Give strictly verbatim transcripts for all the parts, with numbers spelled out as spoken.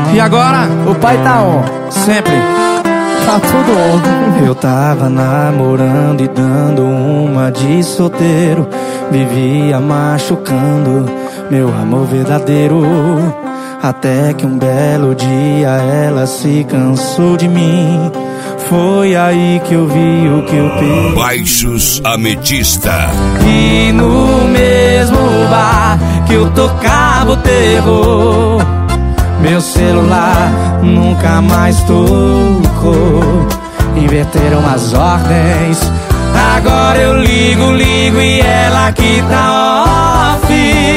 E agora? O pai tá on. Sempre. Tá tudo on. Eu tava namorando e dando uma de solteiro. Vivia machucando meu amor verdadeiro. Até que um belo dia ela se cansou de mim. Foi aí que eu vi o que eu perdi. Baixos Ametista. E no mesmo bar que eu tocava o terror, meu celular nunca mais tocou. Inverteram as ordens. Agora eu ligo, ligo e ela que tá off.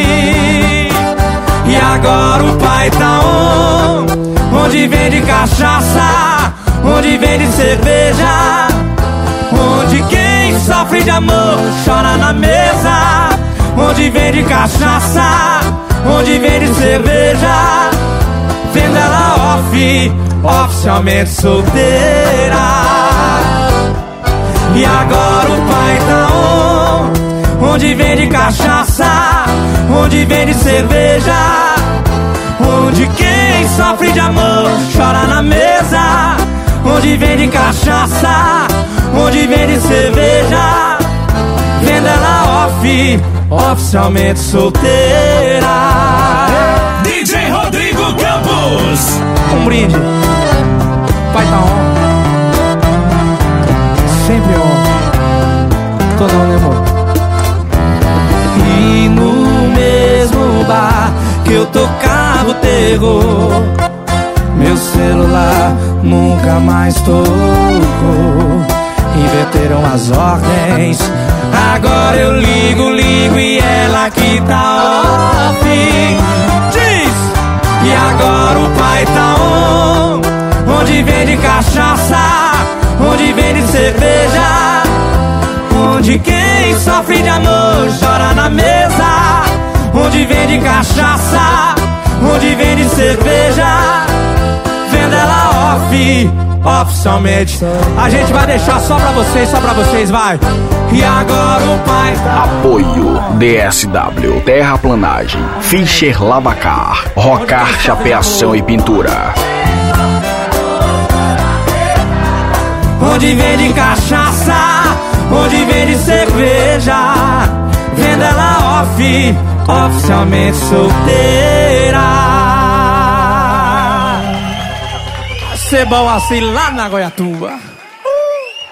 E agora o pai tá on. Onde vende cachaça, onde vende cerveja, onde quem sofre de amor chora na mesa. Onde vende cachaça, onde vende cerveja, vendo ela off, oficialmente solteira. E agora o pai tá on. Onde vende cachaça, onde vende cerveja, onde quem sofre de amor chora na mesa. Onde vende cachaça, onde vende cerveja, vendo ela off, oficialmente solteira. D J Rodrigo Campos. Um brinde. Pai tá on. Sempre on. Toda on, né, amor? E no mesmo bar que eu tocava o terror, meu celular nunca mais tocou. Inverteram as ordens. Agora eu ligo, ligo e ela que tá off. Diz! E agora o pai tá on. Onde vende cachaça, onde vende cerveja, onde quem sofre de amor chora na mesa. Onde vende cachaça, onde vende cerveja, vendo ela off, oficialmente. A gente vai deixar só pra vocês, só pra vocês, vai. E agora o pai tá... Apoio D S W, Terraplanagem, Fischer Lavacar, Rocar Chapeação e Pintura. Onde vende cachaça, onde vende cerveja, vendo ela off, oficialmente solteira. Ser bom assim lá na Goiatuba.